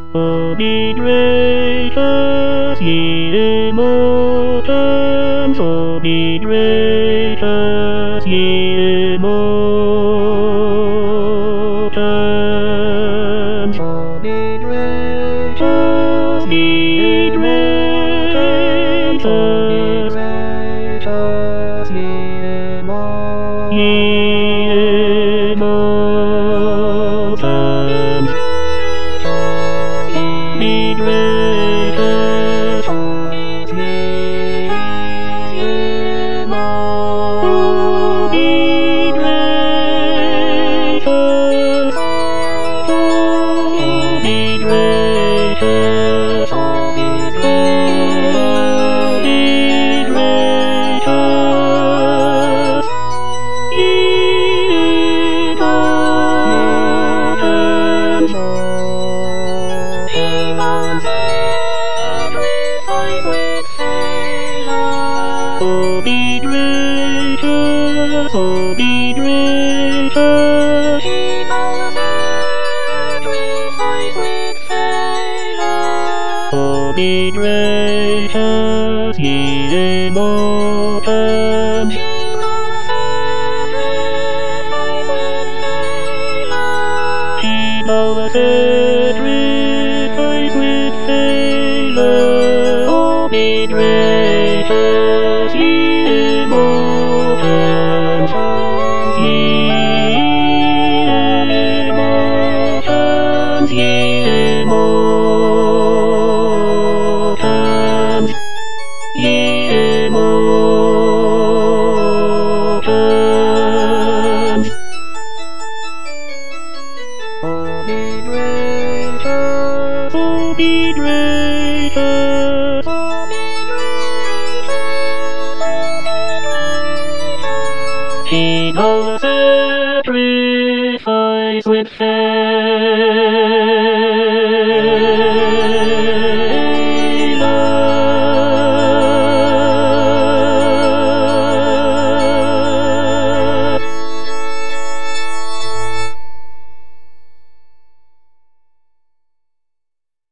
Oh, be gracious, ye immortals, oh, be gracious, ye immortals, oh, be gracious, ye immortals, oh, be gracious, ye immortals, be gracious, be gracious, be gracious, be gracious, ye immortals. Oh, be gracious, oh, be gracious, oh, be gracious, ye immortals. Keep our sacrifice with favor, oh, be gracious, ye immortals, ye immortals, ye immortals, ye immortals. Oh, be gracious, oh, be gracious, keep our sacrifice with faith.